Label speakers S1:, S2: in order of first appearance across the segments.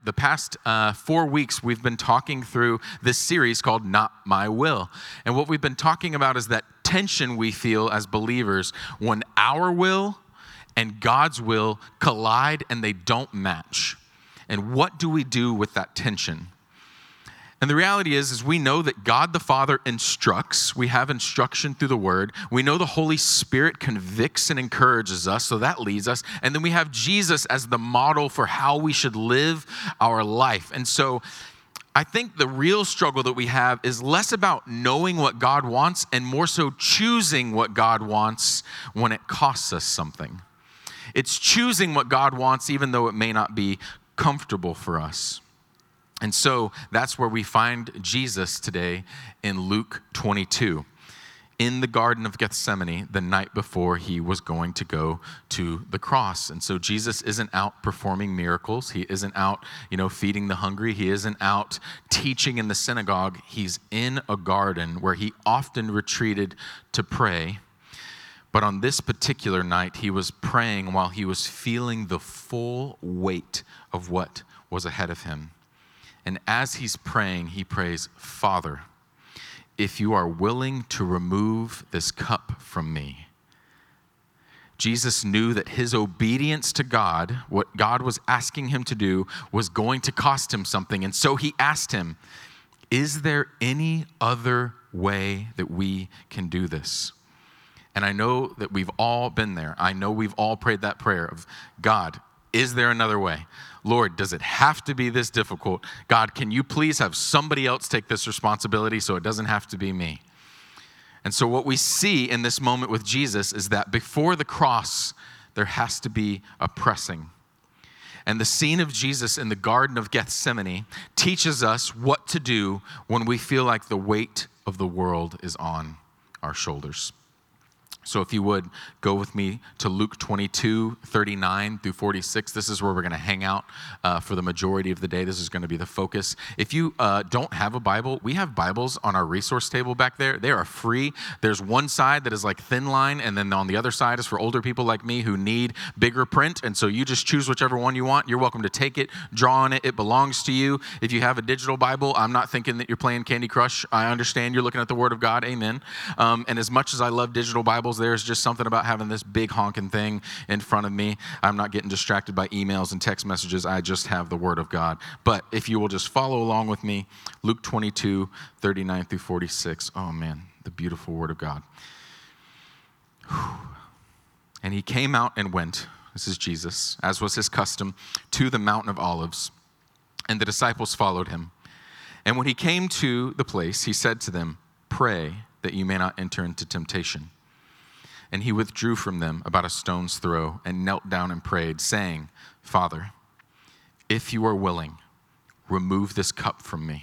S1: The past 4 weeks, we've been talking through this series called Not My Will. And what we've been talking about is that tension we feel as believers when our will and God's will collide and they don't match. And what do we do with that tension? And the reality is we know that God the Father instructs. We have instruction through the Word. We know the Holy Spirit convicts and encourages us, so that leads us. And then we have Jesus as the model for how we should live our life. And so I think the real struggle that we have is less about knowing what God wants and more so choosing what God wants when it costs us something. It's choosing what God wants even though it may not be comfortable for us. And so that's where we find Jesus today in Luke 22, in the Garden of Gethsemane, the night before he was going to go to the cross. And so Jesus isn't out performing miracles. He isn't out, feeding the hungry. He isn't out teaching in the synagogue. He's in a garden where he often retreated to pray. But on this particular night, he was praying while he was feeling the full weight of what was ahead of him. And as he's praying, he prays, Father, if you are willing to remove this cup from me. Jesus knew that his obedience to God, what God was asking him to do, was going to cost him something. And so he asked him, is there any other way that we can do this? And I know that we've all been there. I know we've all prayed that prayer of, God, is there another way? Lord, does it have to be this difficult? God, can you please have somebody else take this responsibility so it doesn't have to be me? And so what we see in this moment with Jesus is that before the cross, there has to be a pressing. And the scene of Jesus in the Garden of Gethsemane teaches us what to do when we feel like the weight of the world is on our shoulders. So if you would, go with me to Luke 22, 39 through 46. This is where we're going to hang out for the majority of the day. This is going to be the focus. If you don't have a Bible, we have Bibles on our resource table back there. They are free. There's one side that is like thin line, and then on the other side is for older people like me who need bigger print. And so you just choose whichever one you want. You're welcome to take it, draw on it. It belongs to you. If you have a digital Bible, I'm not thinking that you're playing Candy Crush. I understand you're looking at the Word of God. Amen. And as much as I love digital Bibles, there's just something about having this big honking thing in front of me. I'm not getting distracted by emails and text messages. I just have the Word of God. But if you will just follow along with me, Luke 22, 39 through 46. Oh man, the beautiful Word of God. And he came out and went, this is Jesus, as was his custom, to the Mountain of Olives. And the disciples followed him. And when he came to the place, he said to them, pray that you may not enter into temptation. And he withdrew from them about a stone's throw and knelt down and prayed, saying, Father, if you are willing, remove this cup from me.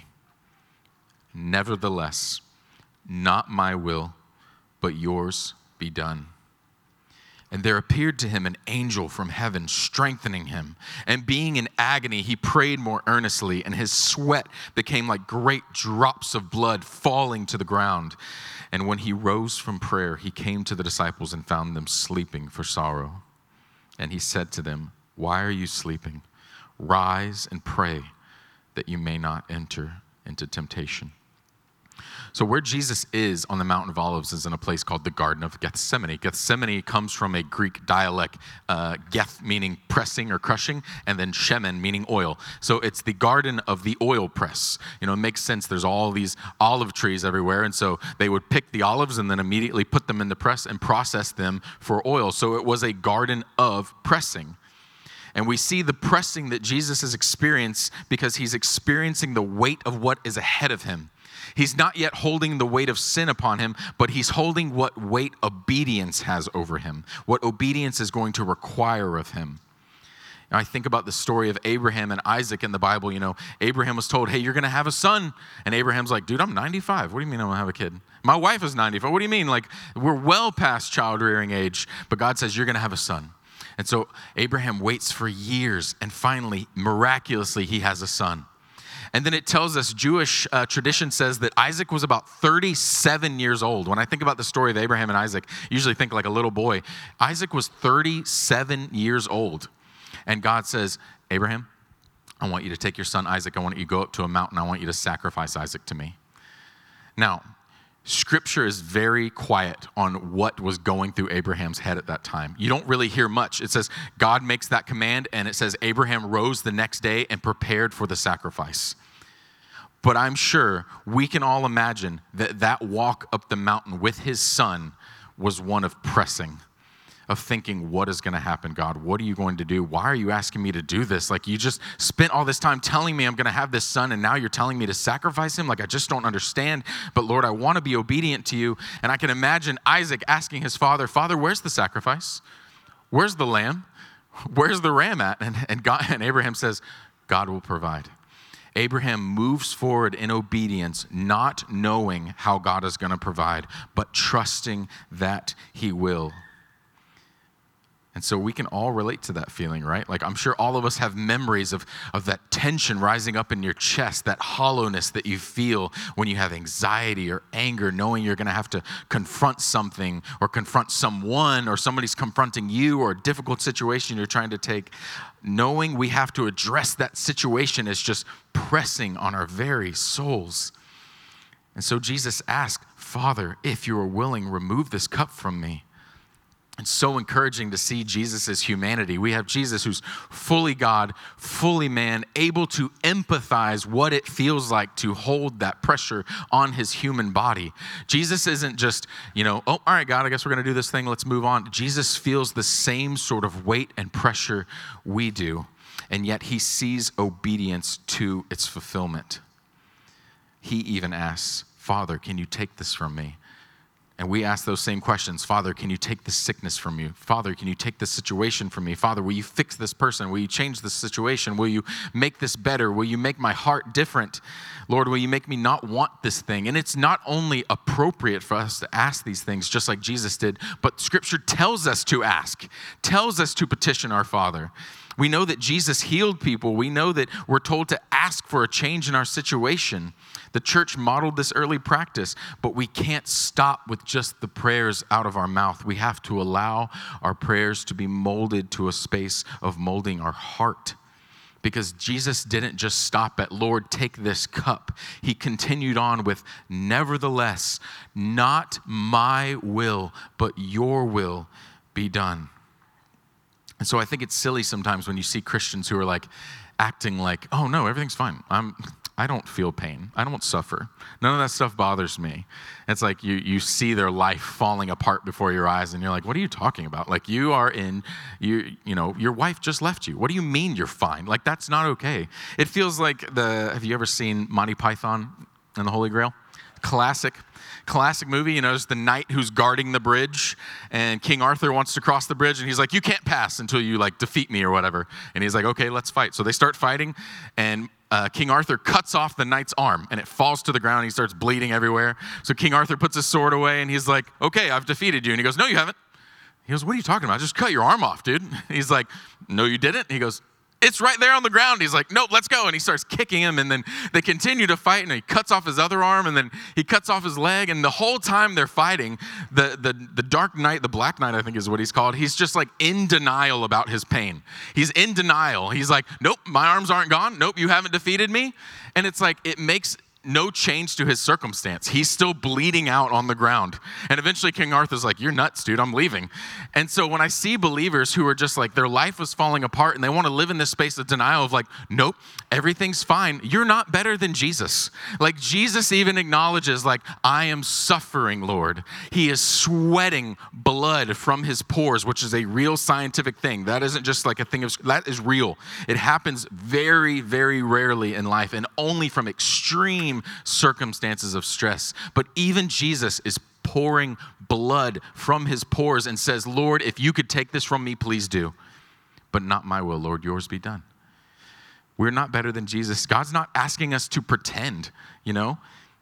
S1: Nevertheless, not my will, but yours be done. And there appeared to him an angel from heaven, strengthening him. And being in agony, he prayed more earnestly, and his sweat became like great drops of blood falling to the ground. And when he rose from prayer, he came to the disciples and found them sleeping for sorrow. And he said to them, why are you sleeping? Rise and pray that you may not enter into temptation. So where Jesus is on the Mountain of Olives is in a place called the Garden of Gethsemane. Gethsemane comes from a Greek dialect, geth meaning pressing or crushing, and then shemen meaning oil. So it's the garden of the oil press. It makes sense. There's all these olive trees everywhere, and so they would pick the olives and then immediately put them in the press and process them for oil. So it was a garden of pressing. And we see the pressing that Jesus has experienced because he's experiencing the weight of what is ahead of him. He's not yet holding the weight of sin upon him, but he's holding what weight obedience has over him, what obedience is going to require of him. And I think about the story of Abraham and Isaac in the Bible. Abraham was told, hey, you're going to have a son. And Abraham's like, dude, I'm 95. What do you mean I'm going to have a kid? My wife is 95. What do you mean? Like, we're well past child rearing age. But God says, you're going to have a son. And so Abraham waits for years, and finally, miraculously, he has a son. And then it tells us, Jewish tradition says that Isaac was about 37 years old. When I think about the story of Abraham and Isaac, I usually think like a little boy. Isaac was 37 years old. And God says, Abraham, I want you to take your son Isaac. I want you to go up to a mountain. I want you to sacrifice Isaac to me. Now, Scripture is very quiet on what was going through Abraham's head at that time. You don't really hear much. It says God makes that command, and it says Abraham rose the next day and prepared for the sacrifice. But I'm sure we can all imagine that that walk up the mountain with his son was one of pressing, of thinking, what is going to happen, God? What are you going to do? Why are you asking me to do this? Like, you just spent all this time telling me I'm going to have this son, and now you're telling me to sacrifice him? Like, I just don't understand. But Lord, I want to be obedient to you. And I can imagine Isaac asking his father, Father, where's the sacrifice? Where's the lamb? Where's the ram at? And Abraham says, God will provide. Abraham moves forward in obedience, not knowing how God is going to provide, but trusting that he will. And so we can all relate to that feeling, right? Like, I'm sure all of us have memories of that tension rising up in your chest, that hollowness that you feel when you have anxiety or anger, knowing you're going to have to confront something or confront someone, or somebody's confronting you, or a difficult situation you're trying to take. Knowing we have to address that situation is just pressing on our very souls. And so Jesus asked, Father, if you are willing, remove this cup from me. It's so encouraging to see Jesus' humanity. We have Jesus who's fully God, fully man, able to empathize what it feels like to hold that pressure on his human body. Jesus isn't just, oh, all right, God, I guess we're going to do this thing. Let's move on. Jesus feels the same sort of weight and pressure we do, and yet he sees obedience to its fulfillment. He even asks, Father, can you take this from me? And we ask those same questions. Father, can you take this sickness from you? Father, can you take this situation from me? Father, will you fix this person? Will you change this situation? Will you make this better? Will you make my heart different? Lord, will you make me not want this thing? And it's not only appropriate for us to ask these things just like Jesus did, but Scripture tells us to ask, tells us to petition our Father. We know that Jesus healed people. We know that we're told to ask for a change in our situation. The church modeled this early practice, but we can't stop with just the prayers out of our mouth. We have to allow our prayers to be molded to a space of molding our heart. Because Jesus didn't just stop at, Lord, take this cup. He continued on with, nevertheless, not my will, but your will be done. And so I think it's silly sometimes when you see Christians who are like acting like, oh no, everything's fine. I don't feel pain. I don't suffer. None of that stuff bothers me. It's like you see their life falling apart before your eyes, and you're like, what are you talking about? Like, you are your wife just left you. What do you mean you're fine? Like, that's not okay. It feels like have you ever seen Monty Python and the Holy Grail? Classic movie, it's the knight who's guarding the bridge, and King Arthur wants to cross the bridge, and he's like, you can't pass until you defeat me or whatever. And he's like, okay, let's fight. So they start fighting, and King Arthur cuts off the knight's arm, and it falls to the ground. He starts bleeding everywhere. So King Arthur puts his sword away, and he's like, okay, I've defeated you. And he goes, no, you haven't. He goes, what are you talking about? I just cut your arm off, dude. He's like, no, you didn't. He goes, it's right there on the ground. He's like, nope, let's go. And he starts kicking him, and then they continue to fight, and he cuts off his other arm, and then he cuts off his leg. And the whole time they're fighting, the Dark Knight, the Black Knight, I think is what he's called, he's just in denial about his pain. He's in denial. He's like, nope, my arms aren't gone. Nope, you haven't defeated me. And it's like, it makes no change to his circumstance. He's still bleeding out on the ground. And eventually King Arthur's like, you're nuts, dude, I'm leaving. And so when I see believers who are just like, their life was falling apart and they want to live in this space of denial of nope, everything's fine. You're not better than Jesus. Jesus even acknowledges I am suffering, Lord. He is sweating blood from his pores, which is a real scientific thing. That isn't just a thing that is real. It happens very, very rarely in life, and only from extreme circumstances of stress. But even Jesus is pouring blood from his pores and says, Lord, if you could take this from me, please do. But not my will, Lord, yours be done. We're not better than Jesus. God's not asking us to pretend, And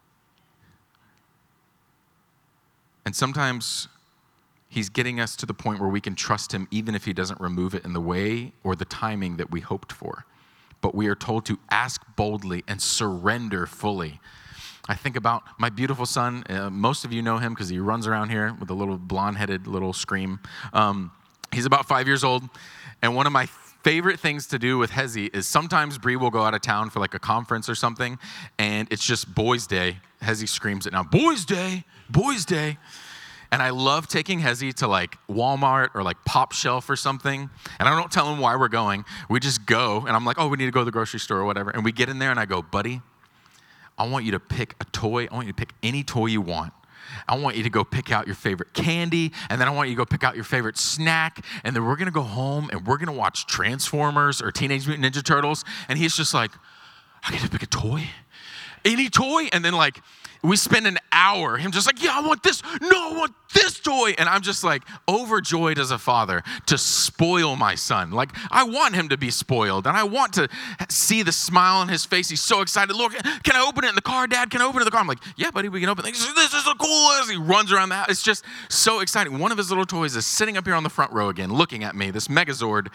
S1: sometimes he's getting us to the point where we can trust him even if he doesn't remove it in the way or the timing that we hoped for. But we are told to ask boldly and surrender fully. I think about my beautiful son. Most of you know him because he runs around here with a little blonde-headed little scream. He's about 5 years old. And one of my favorite things to do with Hezi is sometimes Bree will go out of town for like a conference or something, and it's just boys' day. Hezi screams it now, boys' day, boys' day. And I love taking Hezi to like Walmart or like Pop Shelf or something. And I don't tell him why we're going. We just go, and I'm like, oh, we need to go to the grocery store or whatever. And we get in there, and I go, buddy, I want you to pick a toy. I want you to pick any toy you want. I want you to go pick out your favorite candy, and then I want you to go pick out your favorite snack, and then we're going to go home, and we're going to watch Transformers or Teenage Mutant Ninja Turtles. And he's just like, I get to pick a toy? Any toy? And then like, we spend an hour, him just like, yeah, I want this. No, I want this toy. And I'm just like overjoyed as a father to spoil my son. Like, I want him to be spoiled, and I want to see the smile on his face. He's so excited. Look, can I open it in the car, Dad? Can I open it in the car? I'm like, yeah, buddy, we can open it. This is the coolest. He runs around the house. It's just so exciting. One of his little toys is sitting up here on the front row again, looking at me, this Megazord.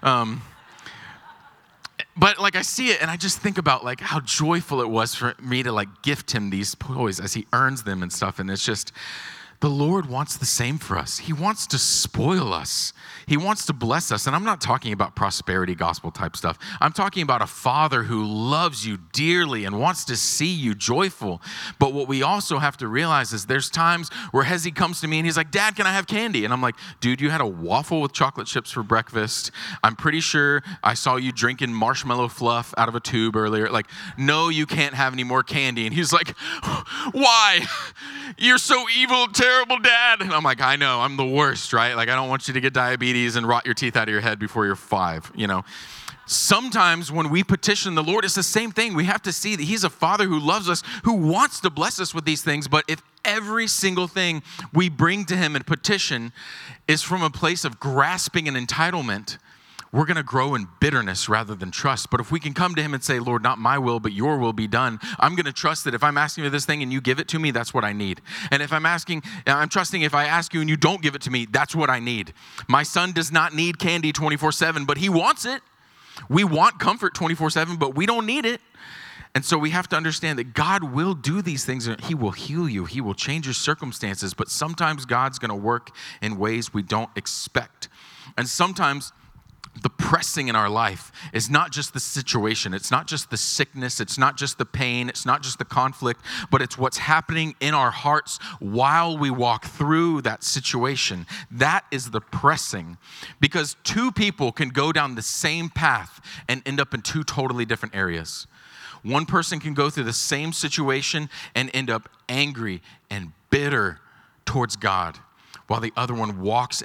S1: But like I see it, and I just think about like how joyful it was for me to like gift him these toys as he earns them and stuff. And it's just, the Lord wants the same for us. He wants to spoil us. He wants to bless us. And I'm not talking about prosperity gospel type stuff. I'm talking about a father who loves you dearly and wants to see you joyful. But what we also have to realize is there's times where Hezi comes to me and he's like, Dad, can I have candy? And I'm like, dude, you had a waffle with chocolate chips for breakfast. I'm pretty sure I saw you drinking marshmallow fluff out of a tube earlier. Like, no, you can't have any more candy. And he's like, why? You're so evil, terrible, Dad. And I'm like, I know, I'm the worst, right? Like, I don't want you to get diabetes and rot your teeth out of your head before you're 5, you know. Sometimes when we petition the Lord, it's the same thing. We have to see that he's a father who loves us, who wants to bless us with these things. But if every single thing we bring to him in petition is from a place of grasping and entitlement, we're going to grow in bitterness rather than trust. But if we can come to him and say, Lord, not my will, but your will be done, I'm going to trust that if I'm asking for this thing and you give it to me, that's what I need. And if I'm trusting if I ask you and you don't give it to me, that's what I need. My son does not need candy 24/7, but he wants it. We want comfort 24/7, but we don't need it. And so we have to understand that God will do these things. He will heal you. He will change your circumstances. But sometimes God's going to work in ways we don't expect. And sometimes the pressing in our life is not just the situation. It's not just the sickness. It's not just the pain. It's not just the conflict, but it's what's happening in our hearts while we walk through that situation. That is the pressing, because two people can go down the same path and end up in two totally different areas. One person can go through the same situation and end up angry and bitter towards God, while the other one walks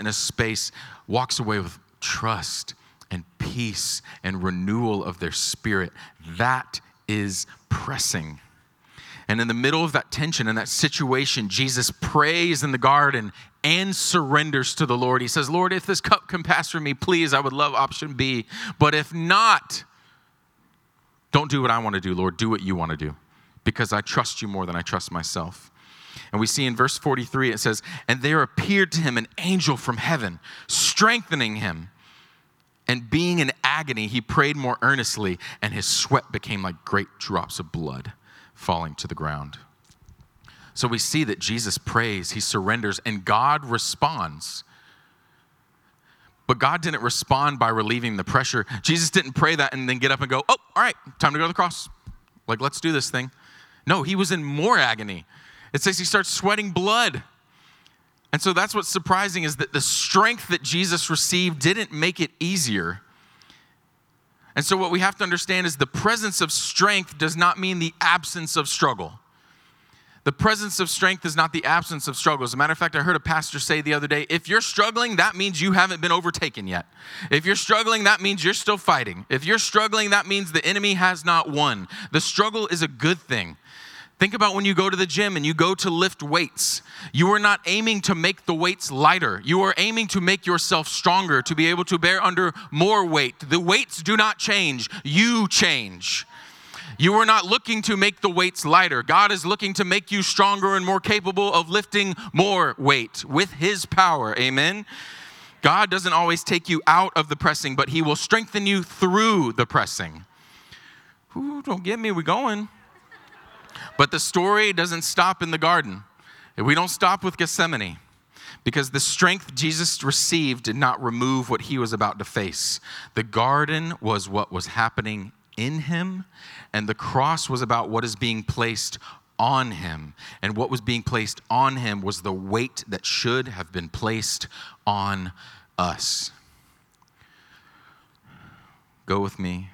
S1: away with trust and peace and renewal of their spirit. That is pressing. And in the middle of that tension and that situation, Jesus prays in the garden and surrenders to the Lord. He says, Lord, if this cup can pass from me, please, I would love option B. But if not, don't do what I want to do, Lord. Do what you want to do, because I trust you more than I trust myself. And we see in verse 43, it says, and there appeared to him an angel from heaven, strengthening him. And being in agony, he prayed more earnestly, and his sweat became like great drops of blood falling to the ground. So we see that Jesus prays, he surrenders, and God responds. But God didn't respond by relieving the pressure. Jesus didn't pray that and then get up and go, oh, all right, time to go to the cross. Like, let's do this thing. No, he was in more agony. It says he starts sweating blood. And so that's what's surprising, is that the strength that Jesus received didn't make it easier. And so what we have to understand is the presence of strength does not mean the absence of struggle. The presence of strength is not the absence of struggle. As a matter of fact, I heard a pastor say the other day, if you're struggling, that means you haven't been overtaken yet. If you're struggling, that means you're still fighting. If you're struggling, that means the enemy has not won. The struggle is a good thing. Think about when you go to the gym and you go to lift weights. You are not aiming to make the weights lighter. You are aiming to make yourself stronger, to be able to bear under more weight. The weights do not change. You change. You are not looking to make the weights lighter. God is looking to make you stronger and more capable of lifting more weight with his power. Amen. God doesn't always take you out of the pressing, but he will strengthen you through the pressing. Ooh, don't get me, we're going. But the story doesn't stop in the garden. We don't stop with Gethsemane. Because the strength Jesus received did not remove what he was about to face. The garden was what was happening in him, and the cross was about what is being placed on him. And what was being placed on him was the weight that should have been placed on us. Go with me,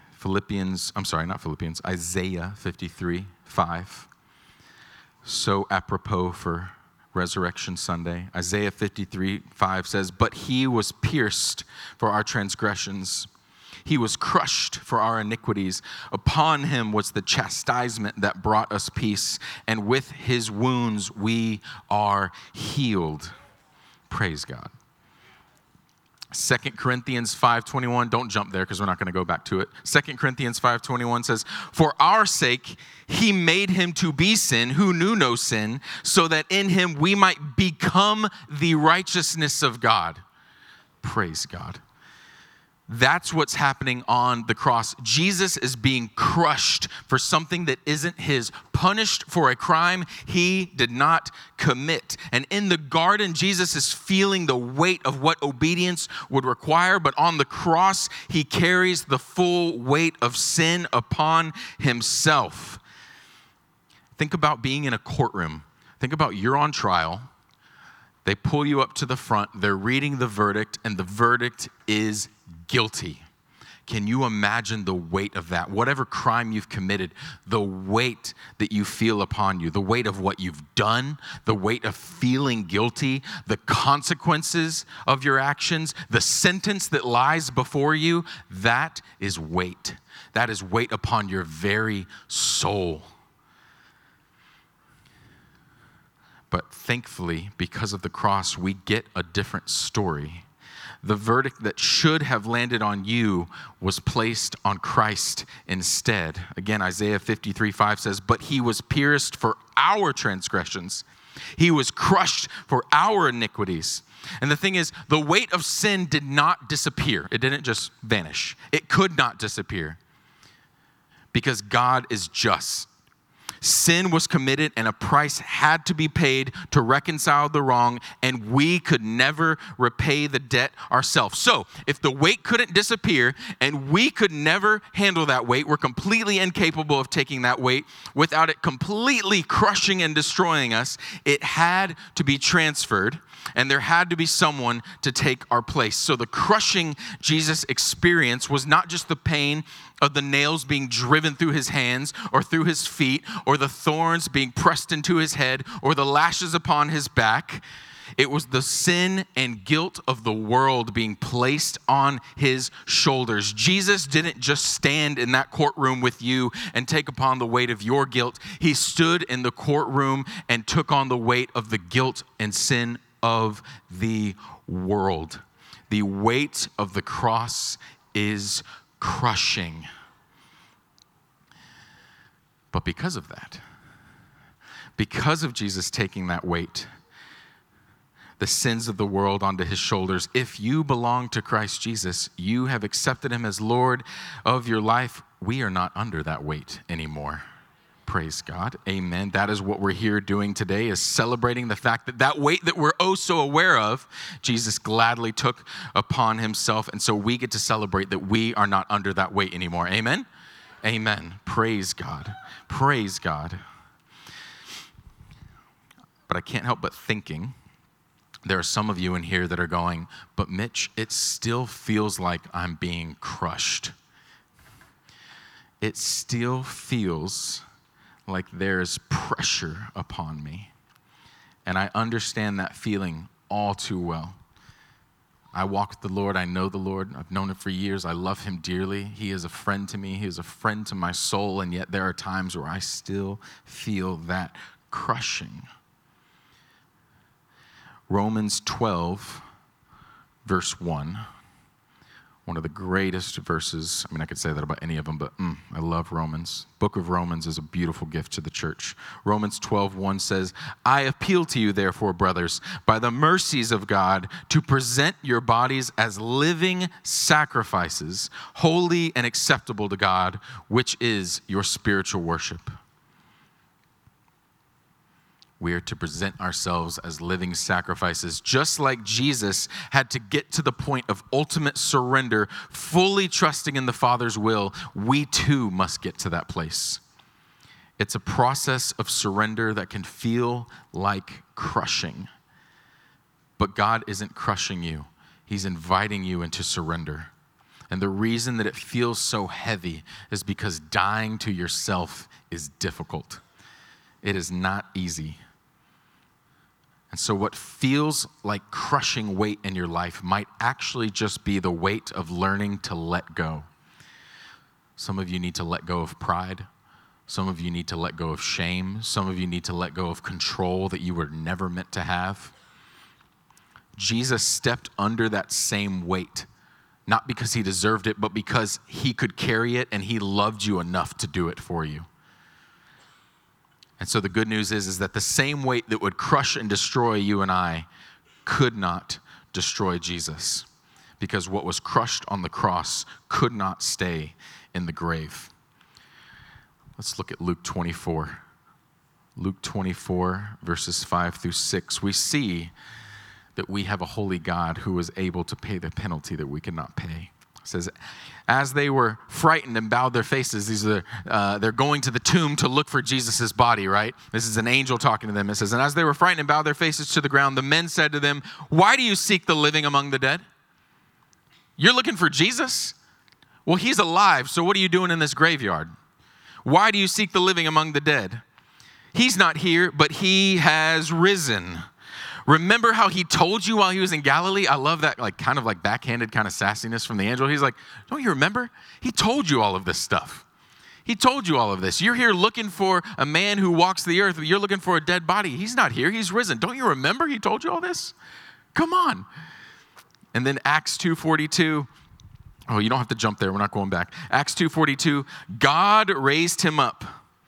S1: Isaiah 53:5. So apropos for Resurrection Sunday. Isaiah 53:5 says, "But he was pierced for our transgressions. He was crushed for our iniquities. Upon him was the chastisement that brought us peace, and with his wounds we are healed." Praise God. 2 Corinthians 5:21, don't jump there because we're not going to go back to it. 2 Corinthians 5:21 says, "For our sake he made him to be sin who knew no sin, so that in him we might become the righteousness of God." Praise God. That's what's happening on the cross. Jesus is being crushed for something that isn't his, punished for a crime he did not commit. And in the garden, Jesus is feeling the weight of what obedience would require, but on the cross, he carries the full weight of sin upon himself. Think about being in a courtroom. Think about you're on trial. They pull you up to the front. They're reading the verdict, and the verdict is guilty. Can you imagine the weight of that? Whatever crime you've committed, the weight that you feel upon you, the weight of what you've done, the weight of feeling guilty, the consequences of your actions, the sentence that lies before you, that is weight. That is weight upon your very soul. But thankfully, because of the cross, we get a different story. The verdict that should have landed on you was placed on Christ instead. Again, Isaiah 53:5 says, "But he was pierced for our transgressions. He was crushed for our iniquities." And the thing is, the weight of sin did not disappear. It didn't just vanish. It could not disappear because God is just. Sin was committed and a price had to be paid to reconcile the wrong, and we could never repay the debt ourselves. So if the weight couldn't disappear and we could never handle that weight, we're completely incapable of taking that weight without it completely crushing and destroying us, it had to be transferred, and there had to be someone to take our place. So the crushing Jesus experienced was not just the pain of the nails being driven through his hands or through his feet, or the thorns being pressed into his head, or the lashes upon his back. It was the sin and guilt of the world being placed on his shoulders. Jesus didn't just stand in that courtroom with you and take upon the weight of your guilt. He stood in the courtroom and took on the weight of the guilt and sin of the world. The weight of the cross is crushing. But because of that, because of Jesus taking that weight, the sins of the world onto his shoulders, if you belong to Christ Jesus, you have accepted him as Lord of your life, we are not under that weight anymore. Praise God. Amen. That is what we're here doing today, is celebrating the fact that that weight that we're oh so aware of, Jesus gladly took upon himself. And so we get to celebrate that we are not under that weight anymore. Amen. Amen. Praise God. Praise God. But I can't help but thinking, there are some of you in here that are going, "But Mitch, it still feels like I'm being crushed. It still feels like there's pressure upon me." And I understand that feeling all too well. I walk with the Lord. I know the Lord. I've known him for years. I love him dearly. He is a friend to me. He is a friend to my soul. And yet there are times where I still feel that crushing. Romans 12, verse 1. One of the greatest verses. I mean, I could say that about any of them, but I love Romans. Book of Romans is a beautiful gift to the church. Romans 12:1 says, "I appeal to you, therefore, brothers, by the mercies of God, to present your bodies as living sacrifices, holy and acceptable to God, which is your spiritual worship." We are to present ourselves as living sacrifices, just like Jesus had to get to the point of ultimate surrender, fully trusting in the Father's will. We too must get to that place. It's a process of surrender that can feel like crushing. But God isn't crushing you. He's inviting you into surrender. And the reason that it feels so heavy is because dying to yourself is difficult. It is not easy. And so what feels like crushing weight in your life might actually just be the weight of learning to let go. Some of you need to let go of pride. Some of you need to let go of shame. Some of you need to let go of control that you were never meant to have. Jesus stepped under that same weight, not because he deserved it, but because he could carry it and he loved you enough to do it for you. And so the good news is that the same weight that would crush and destroy you and I could not destroy Jesus, because what was crushed on the cross could not stay in the grave. Let's look at Luke 24. Luke 24, verses 5 through 6. We see that we have a holy God who is able to pay the penalty that we cannot pay. It says, as they were frightened and bowed their faces, they're going to the tomb to look for Jesus' body, right? This is an angel talking to them. It says, and as they were frightened and bowed their faces to the ground, the men said to them, why do you seek the living among the dead? You're looking for Jesus? Well, he's alive, so what are you doing in this graveyard? Why do you seek the living among the dead? He's not here, but he has risen. Remember how he told you while he was in Galilee? I love that kind of backhanded kind of sassiness from the angel. He's like, don't you remember? He told you all of this stuff. He told you all of this. You're here looking for a man who walks the earth. You're looking for a dead body. He's not here. He's risen. Don't you remember he told you all this? Come on. And then Acts 2:42. Oh, you don't have to jump there. We're not going back. Acts 2:42. God raised him up,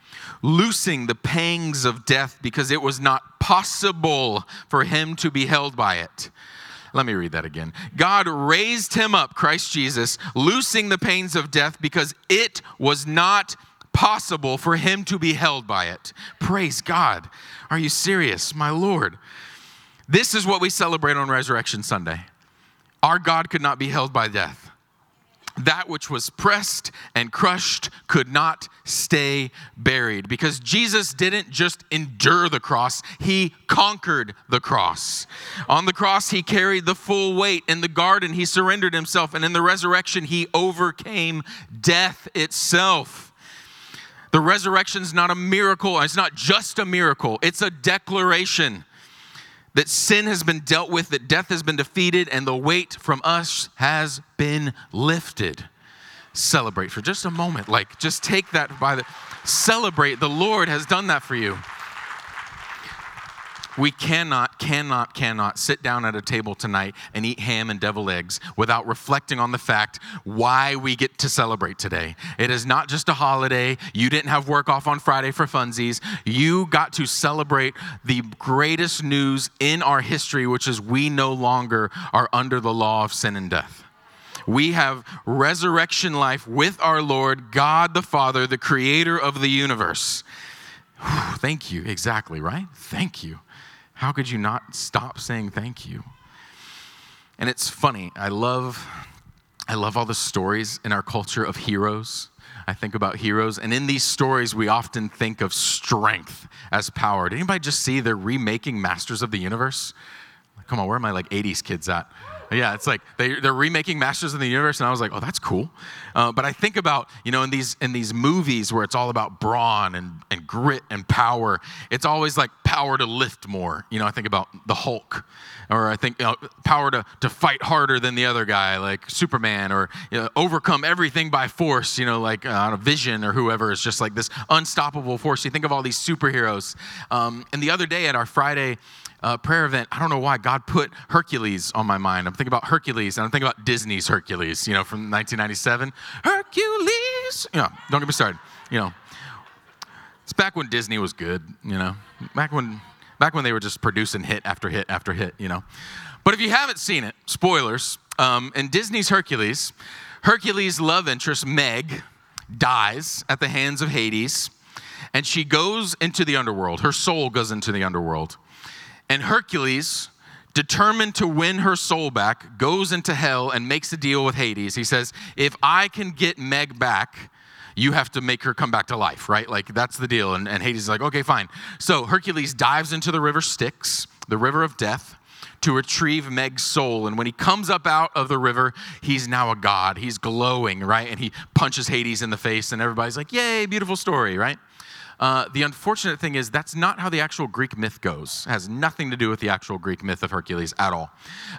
S1: loosing the pangs of death, because it was not possible for him to be held by it. Let me read that again. God raised him up, Christ Jesus, loosing the pains of death, because it was not possible for him to be held by it. Praise God. Are you serious, my Lord? This is what we celebrate on Resurrection Sunday. Our God could not be held by death. That which was pressed and crushed could not stay buried, because Jesus didn't just endure the cross, he conquered the cross. On the cross, he carried the full weight. In the garden, he surrendered himself. And in the resurrection, he overcame death itself. The resurrection is not a miracle. It's not just a miracle. It's a declaration that sin has been dealt with, that death has been defeated, and the weight from us has been lifted. Celebrate for just a moment. Just take that celebrate. The Lord has done that for you. We cannot sit down at a table tonight and eat ham and deviled eggs without reflecting on the fact why we get to celebrate today. It is not just a holiday. You didn't have work off on Friday for funsies. You got to celebrate the greatest news in our history, which is we no longer are under the law of sin and death. We have resurrection life with our Lord, God the Father, the creator of the universe. Thank you. Exactly, right? Thank you. How could you not stop saying thank you? And it's funny. I love all the stories in our culture of heroes. I think about heroes. And in these stories, we often think of strength as power. Did anybody just see they're remaking Masters of the Universe? Come on, where are my 80s kids at? Yeah, it's they're remaking Masters of the Universe, and I was like, oh, that's cool. But I think about, in these movies where it's all about brawn and grit and power, it's always power to lift more. I think about the Hulk, or I think power to fight harder than the other guy, like Superman, or overcome everything by force, on a Vision or whoever is just this unstoppable force. You think of all these superheroes. And the other day at our Friday prayer event, I don't know why God put Hercules on my mind. I'm thinking about Hercules, and I'm thinking about Disney's Hercules, from 1997. Hercules! Don't get me started. It's back when Disney was good, Back when they were just producing hit after hit after hit, But if you haven't seen it, spoilers, in Disney's Hercules' love interest, Meg, dies at the hands of Hades. and she goes into the underworld. Her soul goes into the underworld. And Hercules, determined to win her soul back, goes into hell and makes a deal with Hades. He says, if I can get Meg back, you have to make her come back to life, right? Like, that's the deal. And Hades is like, okay, fine. So Hercules dives into the river Styx, the river of death, to retrieve Meg's soul. And when he comes up out of the river, he's now a god. He's glowing, right? And he punches Hades in the face, and everybody's like, yay, beautiful story, right? The unfortunate thing is that's not how the actual Greek myth goes. It has nothing to do with the actual Greek myth of Hercules at all.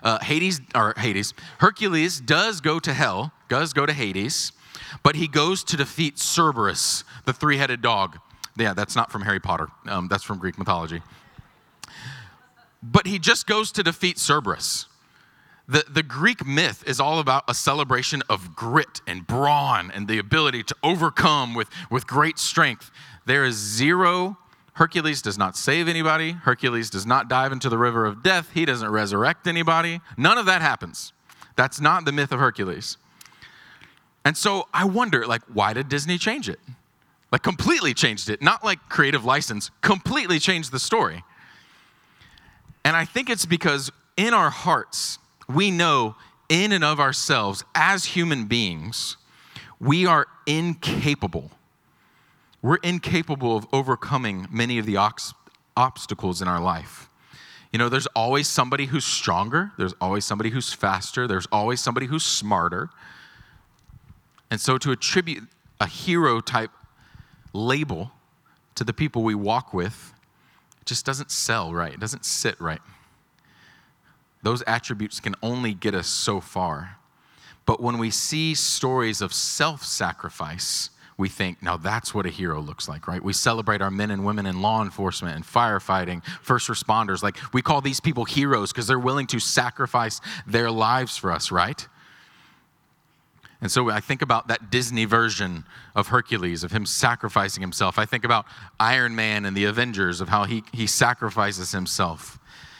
S1: Hercules does go to hell, does go to Hades, but he goes to defeat Cerberus, the three-headed dog. Yeah, that's not from Harry Potter. That's from Greek mythology. But he just goes to defeat Cerberus. The Greek myth is all about a celebration of grit and brawn and the ability to overcome with great strength. There is zero. Hercules does not save anybody. Hercules does not dive into the river of death. He doesn't resurrect anybody. None of that happens. That's not the myth of Hercules. And so I wonder, like, why did Disney change it? Like, completely changed it. Not like creative license, completely changed the story. And I think it's because in our hearts, we know in and of ourselves, as human beings, we are incapable. We're incapable of overcoming many of the obstacles in our life. You know, there's always somebody who's stronger. There's always somebody who's faster. There's always somebody who's smarter. And so to attribute a hero type label to the people we walk with, it just doesn't sell right. It doesn't sit right. Those attributes can only get us so far. But when we see stories of self-sacrifice, we think, now that's what a hero looks like, right? We celebrate our men and women in law enforcement and firefighting, first responders. Like, we call these people heroes because they're willing to sacrifice their lives for us, right? And so I think about that Disney version of Hercules, of him sacrificing himself. I think about Iron Man and the Avengers, of how he sacrifices himself.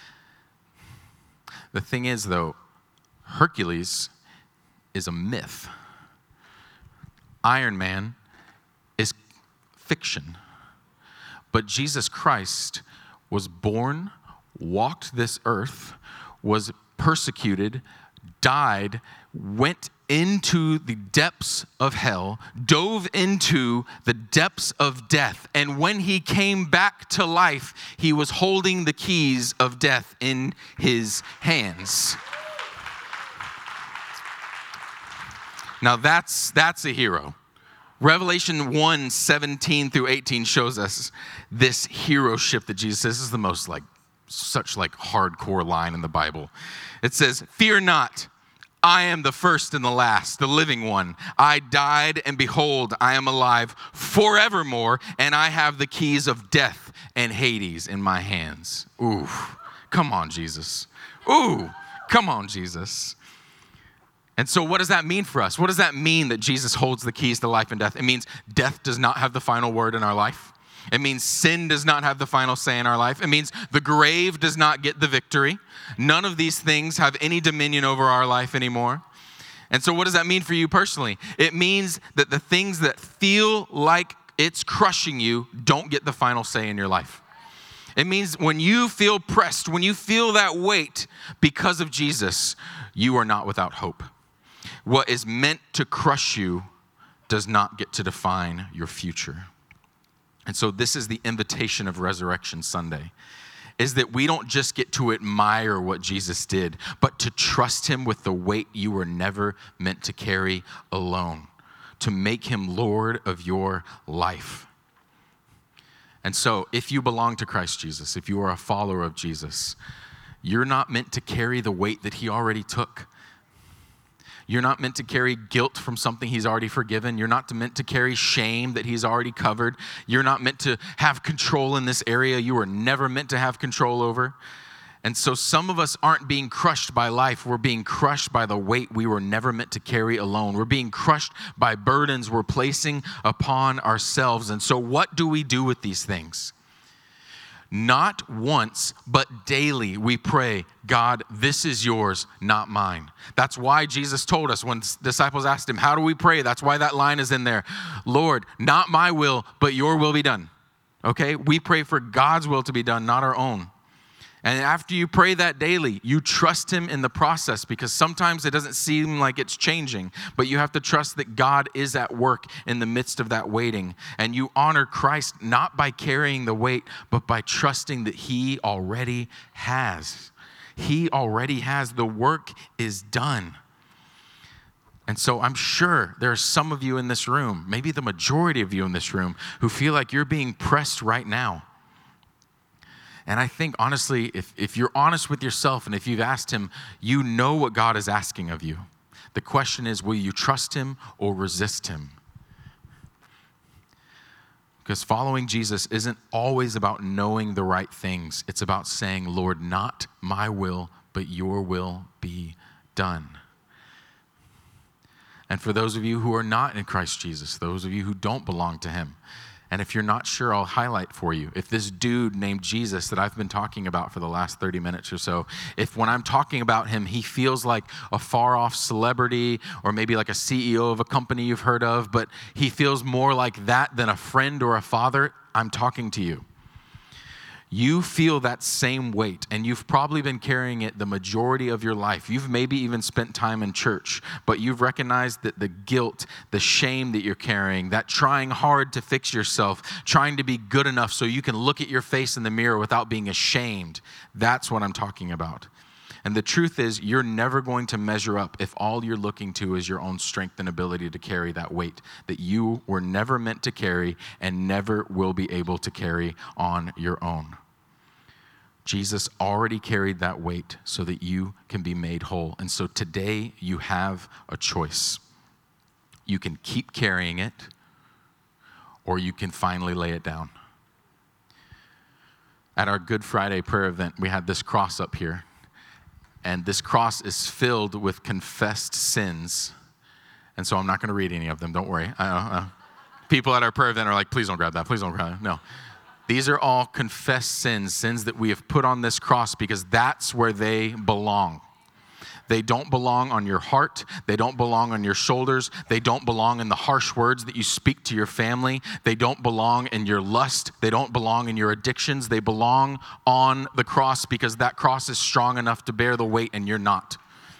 S1: The thing is, though, Hercules is a myth. Iron Man is fiction. But Jesus Christ was born, walked this earth, was persecuted, died, went into the depths of hell, dove into the depths of death. And when he came back to life, he was holding the keys of death in his hands. Now that's a hero. Revelation 1:17-18 shows us this heroship that Jesus says. This is the most such hardcore line in the Bible. It says, "Fear not, I am the first and the last, the living one. I died, and behold, I am alive forevermore, and I have the keys of death and Hades in my hands." Ooh, come on, Jesus. Ooh, come on, Jesus. And so what does that mean for us? What does that mean that Jesus holds the keys to life and death? It means death does not have the final word in our life. It means sin does not have the final say in our life. It means the grave does not get the victory. None of these things have any dominion over our life anymore. And so what does that mean for you personally? It means that the things that feel like it's crushing you don't get the final say in your life. It means when you feel pressed, when you feel that weight because of Jesus, you are not without hope. What is meant to crush you does not get to define your future. And so this is the invitation of Resurrection Sunday, is that we don't just get to admire what Jesus did, but to trust him with the weight you were never meant to carry alone, to make him Lord of your life. And so if you belong to Christ Jesus, if you are a follower of Jesus, you're not meant to carry the weight that he already took. You're not meant to carry guilt from something he's already forgiven. You're not meant to carry shame that he's already covered. You're not meant to have control in this area you were never meant to have control over. And so some of us aren't being crushed by life. We're being crushed by the weight we were never meant to carry alone. We're being crushed by burdens we're placing upon ourselves. And so what do we do with these things? Not once, but daily we pray, God, this is yours, not mine. That's why Jesus told us when disciples asked him, how do we pray? That's why that line is in there. Lord, not my will, but your will be done. Okay? We pray for God's will to be done, not our own. And after you pray that daily, you trust him in the process, because sometimes it doesn't seem like it's changing, but you have to trust that God is at work in the midst of that waiting. And you honor Christ not by carrying the weight, but by trusting that he already has. He already has. The work is done. And so I'm sure there are some of you in this room, maybe the majority of you in this room, who feel like you're being pressed right now. And I think, honestly, if you're honest with yourself and if you've asked him, you know what God is asking of you. The question is, will you trust him or resist him? Because following Jesus isn't always about knowing the right things. It's about saying, Lord, not my will, but your will be done. And for those of you who are not in Christ Jesus, those of you who don't belong to him, and if you're not sure, I'll highlight for you. If this dude named Jesus that I've been talking about for the last 30 minutes or so, if when I'm talking about him, he feels like a far-off celebrity or maybe like a CEO of a company you've heard of, but he feels more like that than a friend or a father, I'm talking to you. You feel that same weight, and you've probably been carrying it the majority of your life. You've maybe even spent time in church, but you've recognized that the guilt, the shame that you're carrying, that trying hard to fix yourself, trying to be good enough so you can look at your face in the mirror without being ashamed, that's what I'm talking about. And the truth is, you're never going to measure up if all you're looking to is your own strength and ability to carry that weight that you were never meant to carry and never will be able to carry on your own. Jesus already carried that weight so that you can be made whole. And so today you have a choice. You can keep carrying it, or you can finally lay it down. At our Good Friday prayer event, we had this cross up here. And this cross is filled with confessed sins. And so I'm not going to read any of them. Don't worry. People at our prayer event are like, please don't grab that. Please don't grab that. No. These are all confessed sins, sins that we have put on this cross because that's where they belong. They don't belong on your heart. They don't belong on your shoulders. They don't belong in the harsh words that you speak to your family. They don't belong in your lust. They don't belong in your addictions. They belong on the cross because that cross is strong enough to bear the weight and you're not.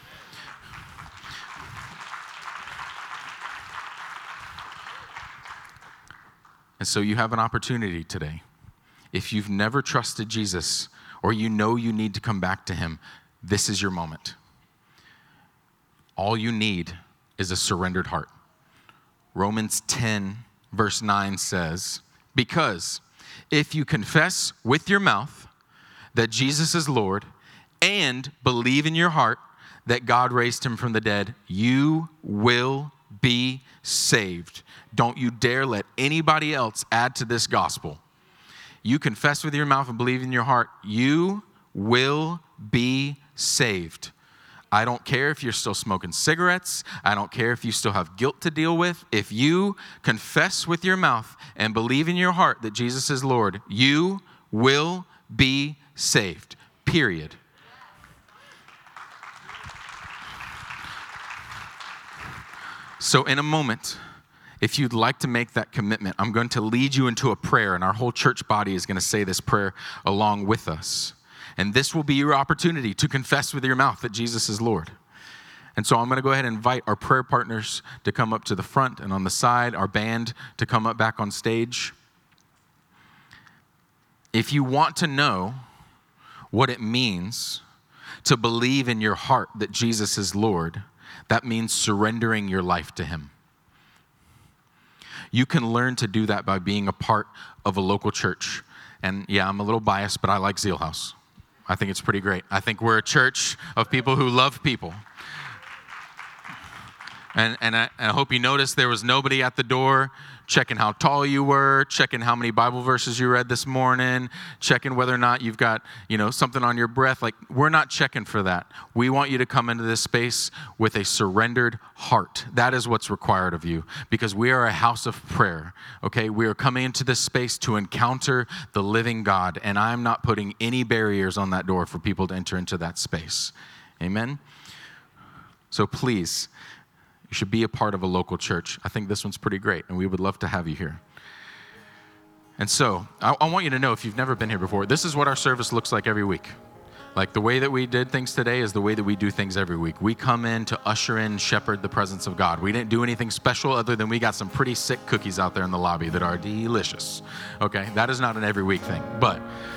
S1: And so you have an opportunity today. If you've never trusted Jesus or you know you need to come back to him, this is your moment. All you need is a surrendered heart. Romans 10, verse 9 says, because if you confess with your mouth that Jesus is Lord and believe in your heart that God raised him from the dead, you will be saved. Don't you dare let anybody else add to this gospel. You confess with your mouth and believe in your heart, you will be saved. I don't care if you're still smoking cigarettes. I don't care if you still have guilt to deal with. If you confess with your mouth and believe in your heart that Jesus is Lord, you will be saved. Period. So in a moment, if you'd like to make that commitment, I'm going to lead you into a prayer, and our whole church body is going to say this prayer along with us. And this will be your opportunity to confess with your mouth that Jesus is Lord. And so I'm going to go ahead and invite our prayer partners to come up to the front and on the side, our band to come up back on stage. If you want to know what it means to believe in your heart that Jesus is Lord, that means surrendering your life to him. You can learn to do that by being a part of a local church. And yeah, I'm a little biased, but I like Zeal House. I think it's pretty great. I think we're a church of people who love people. And I hope you noticed there was nobody at the door checking how tall you were, checking how many Bible verses you read this morning, checking whether or not you've got, something on your breath. Like, we're not checking for that. We want you to come into this space with a surrendered heart. That is what's required of you, because we are a house of prayer, okay? We are coming into this space to encounter the living God, and I'm not putting any barriers on that door for people to enter into that space. Amen? So please, you should be a part of a local church. I think this one's pretty great, and we would love to have you here. And so, I want you to know, if you've never been here before, this is what our service looks like every week. Like, the way that we did things today is the way that we do things every week. We come in to usher in, shepherd the presence of God. We didn't do anything special other than we got some pretty sick cookies out there in the lobby that are delicious. Okay, that is not an every week thing. But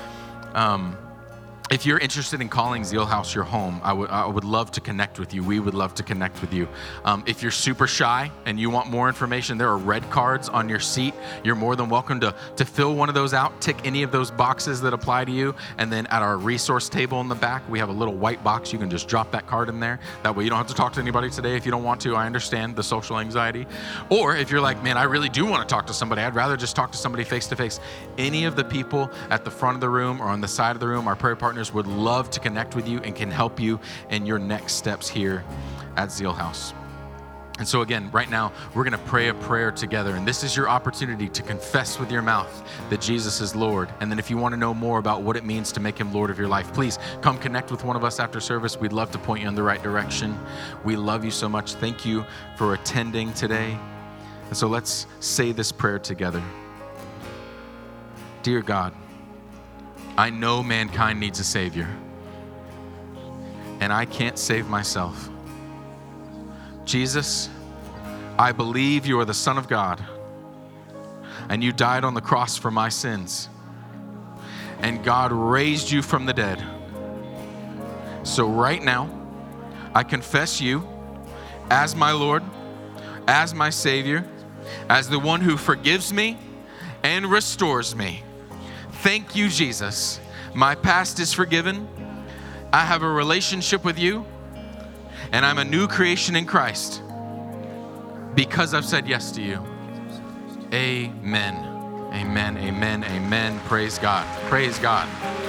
S1: if you're interested in calling Zeal House your home, I would love to connect with you. We would love to connect with you. If you're super shy and you want more information, there are red cards on your seat. You're more than welcome to fill one of those out, tick any of those boxes that apply to you, and then at our resource table in the back, we have a little white box. You can just drop that card in there. That way you don't have to talk to anybody today if you don't want to. I understand the social anxiety. Or if you're like, man, I really do want to talk to somebody. I'd rather just talk to somebody face to face. Any of the people at the front of the room or on the side of the room, our prayer partners would love to connect with you and can help you in your next steps here at Zeal House. And so again, right now, we're going to pray a prayer together. And this is your opportunity to confess with your mouth that Jesus is Lord. And then if you want to know more about what it means to make him Lord of your life, please come connect with one of us after service. We'd love to point you in the right direction. We love you so much. Thank you for attending today. And so let's say this prayer together. Dear God, I know mankind needs a Savior, and I can't save myself. Jesus, I believe you are the Son of God, and you died on the cross for my sins, and God raised you from the dead. So right now, I confess you as my Lord, as my Savior, as the one who forgives me and restores me. Thank you, Jesus. My past is forgiven. I have a relationship with you, and I'm a new creation in Christ because I've said yes to you. Amen. Amen. Amen. Amen. Praise God. Praise God.